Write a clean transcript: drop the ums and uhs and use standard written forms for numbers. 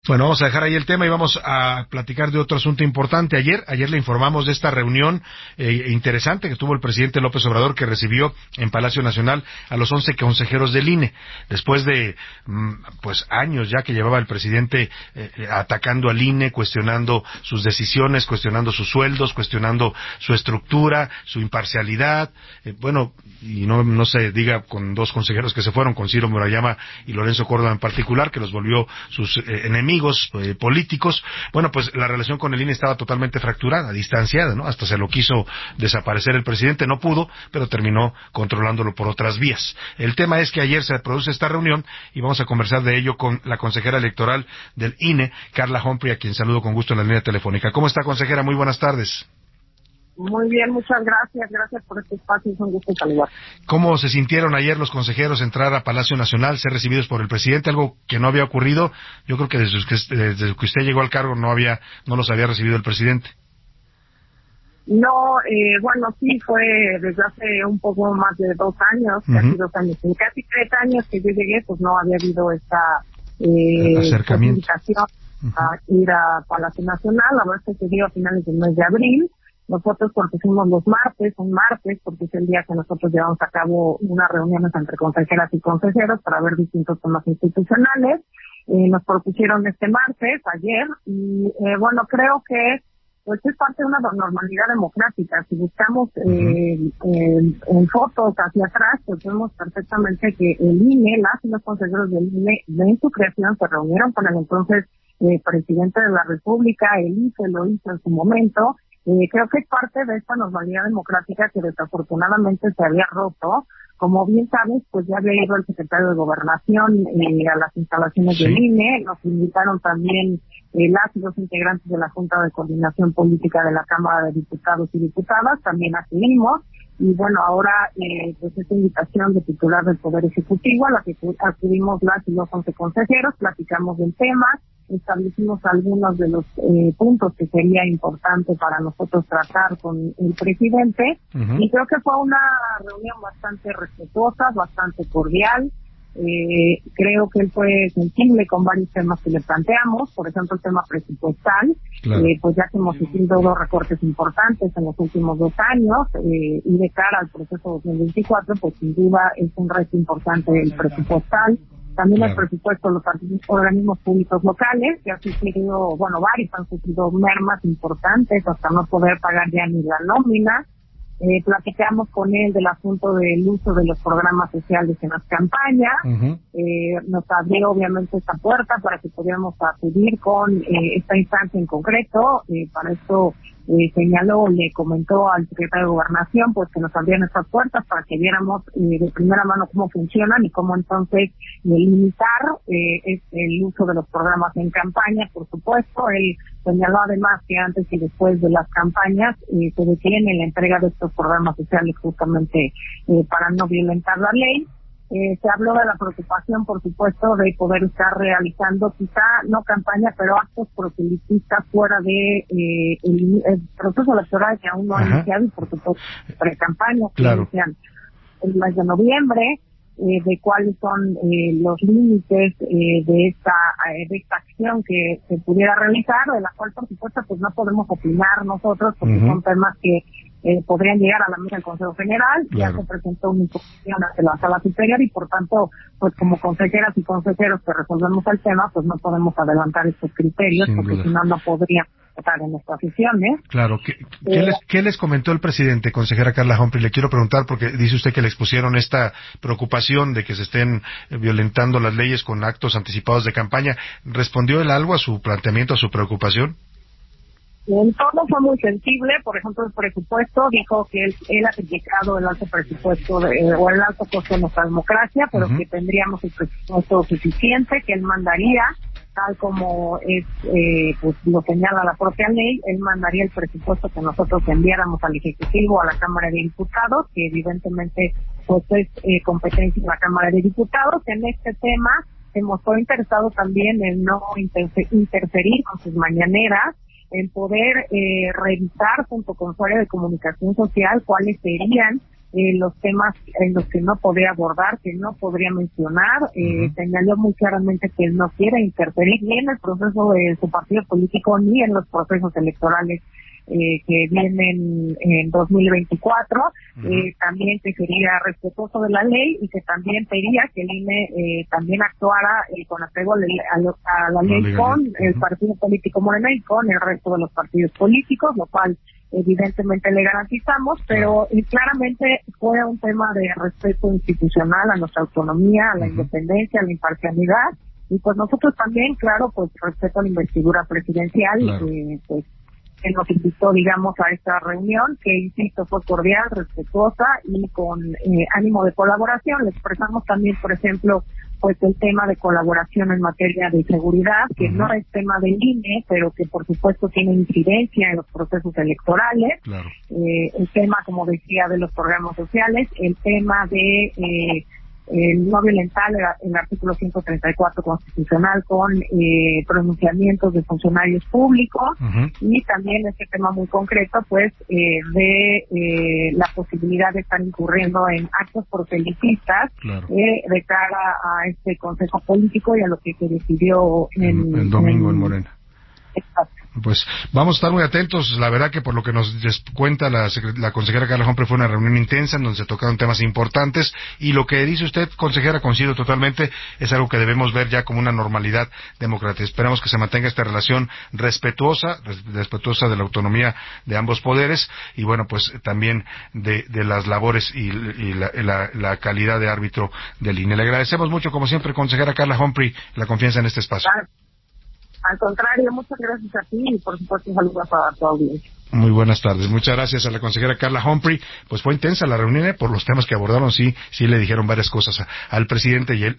Bueno, vamos a dejar ahí el tema y vamos a platicar de otro asunto importante. Ayer le informamos de esta reunión interesante que tuvo el presidente López Obrador, que recibió en Palacio Nacional a los 11 consejeros del INE, después de pues años ya que llevaba el presidente atacando al INE, cuestionando sus decisiones, cuestionando sus sueldos, cuestionando su estructura, su imparcialidad, bueno, y no se diga con dos consejeros que se fueron, con Ciro Murayama y Lorenzo Córdoba en particular, que los volvió sus enemigos políticos. Bueno, pues la relación con el INE estaba totalmente fracturada, distanciada, ¿no? Hasta se lo quiso desaparecer el presidente, no pudo, pero terminó controlándolo por otras vías. El tema es que ayer se produce esta reunión y vamos a conversar de ello con la consejera electoral del INE, Carla Humphrey, a quien saludo con gusto en la línea telefónica. ¿Cómo está, consejera? Muy buenas tardes. Muy bien, muchas gracias. Gracias por este espacio, es un gusto saludar. ¿Cómo se sintieron ayer los consejeros entrar a Palacio Nacional, ser recibidos por el presidente? Algo que no había ocurrido. Yo creo que desde que usted llegó al cargo no los había recibido el presidente. No, bueno, sí, fue desde hace un poco más de 2 años, casi 2 años, en casi 3 años que yo llegué, pues no había habido esta acercamiento, invitación a ir a Palacio Nacional. La verdad es que se dio a finales del mes de abril. Nosotros propusimos un martes, porque es el día que nosotros llevamos a cabo unas reuniones entre consejeras y consejeros para ver distintos temas institucionales. Nos propusieron este martes, ayer, y bueno, creo que pues es parte de una normalidad democrática. Si buscamos en fotos hacia atrás, pues vemos perfectamente que el INE, las y los consejeros del INE, en su creación se reunieron con el entonces presidente de la República, el IFE lo hizo en su momento. Creo que es parte de esta normalidad democrática que desafortunadamente se había roto. Como bien sabes, pues ya había ido el secretario de Gobernación a las instalaciones del INE, nos invitaron también las y los integrantes de la Junta de Coordinación Política de la Cámara de Diputados y Diputadas, también acudimos, y bueno, ahora pues esta invitación de titular del Poder Ejecutivo a la que acudimos las y los 11 consejeros, platicamos del tema, establecimos algunos de los puntos que sería importante para nosotros tratar con el presidente, y creo que fue una reunión bastante respetuosa, bastante cordial. Creo que él fue sensible con varios temas que le planteamos, por ejemplo el tema presupuestal, claro. Pues ya que hemos sufrido 2 recortes importantes en los últimos 2 años, y de cara al proceso 2024, pues sin duda es un reto importante el presupuestal. También claro. El presupuesto de los organismos públicos locales, que ha sufrido, bueno, varios han sufrido mermas importantes hasta no poder pagar ya ni la nómina. Platicamos con él del asunto del uso de los programas sociales en las campañas. Nos abrió obviamente esta puerta para que pudiéramos acudir con esta instancia en concreto. Para esto señaló, le comentó al secretario de Gobernación pues que nos abrían estas puertas para que viéramos de primera mano cómo funcionan y cómo entonces limitar el uso de los programas en campaña. Por supuesto, él señaló además que antes y después de las campañas se detiene la entrega de estos programas sociales justamente para no violentar la ley. Se habló de la preocupación, por supuesto, de poder estar realizando quizá no campaña, pero actos proselitistas fuera de el proceso electoral que aún no ha iniciado, y por supuesto pre-campaña que claro. Inician el mes de noviembre, de cuáles son los límites de esta acción que se pudiera realizar, de la cual por supuesto pues no podemos opinar nosotros porque son temas que podrían llegar a la mesa del Consejo General. Claro. Ya se presentó una imposición ante la Sala Superior y por tanto pues como consejeras y consejeros que resolvemos el tema pues no podemos adelantar estos criterios. Sin porque duda. Si no podríamos estar en estas sesiones. Claro. ¿Qué les comentó el presidente, consejera Carla Humphrey? Le quiero preguntar porque dice usted que le expusieron esta preocupación de que se estén violentando las leyes con actos anticipados de campaña. ¿Respondió él algo a su planteamiento, a su preocupación? En todo fue muy sensible. Por ejemplo, el presupuesto, dijo que él ha criticado el alto presupuesto o el alto costo de nuestra democracia, pero que tendríamos el presupuesto suficiente, que él mandaría, tal como es pues lo señala la propia ley, él mandaría el presupuesto que nosotros enviáramos al Ejecutivo, a la Cámara de Diputados, que evidentemente pues es competencia de la Cámara de Diputados. En este tema se mostró interesado también en no interferir con sus mañaneras, en poder revisar junto con su área de comunicación social cuáles serían los temas en los que no podría abordar, que no podría mencionar. Señaló muy claramente que él no quiere interferir ni en el proceso de su partido político ni en los procesos electorales que vienen en 2024, también que sería respetuoso de la ley y que también pedía que el INE también actuara con apego a la ley con el partido político Morena y con el resto de los partidos políticos, lo cual evidentemente le garantizamos, pero claramente fue un tema de respeto institucional a nuestra autonomía, a la independencia, a la imparcialidad, y pues nosotros también, claro, pues respeto a la investidura presidencial, pues él nos invitó, digamos, a esta reunión, que, insisto, fue cordial, respetuosa y con ánimo de colaboración. Le expresamos también, por ejemplo, pues el tema de colaboración en materia de seguridad, que no es tema del INE, pero que por supuesto tiene incidencia en los procesos electorales. Claro. El tema, como decía, de los programas sociales, el tema de no violentar el artículo 134 constitucional con pronunciamientos de funcionarios públicos y también este tema muy concreto pues de la posibilidad de estar incurriendo en actos proselitistas de cara a este consejo político y a lo que se decidió el domingo en Morena. Exacto. Pues vamos a estar muy atentos. La verdad que por lo que nos cuenta la consejera Carla Humphrey fue una reunión intensa en donde se tocaron temas importantes y lo que dice usted, consejera, coincido totalmente, es algo que debemos ver ya como una normalidad democrática. Esperamos que se mantenga esta relación respetuosa de la autonomía de ambos poderes y bueno, pues también de las labores y la calidad de árbitro del INE. Le agradecemos mucho, como siempre, consejera Carla Humphrey, la confianza en este espacio. Al contrario, muchas gracias a ti y por supuesto un saludo para tu audiencia. Muy buenas tardes. Muchas gracias a la consejera Carla Humphrey. Pues fue intensa la reunión, por los temas que abordaron, sí le dijeron varias cosas al presidente y él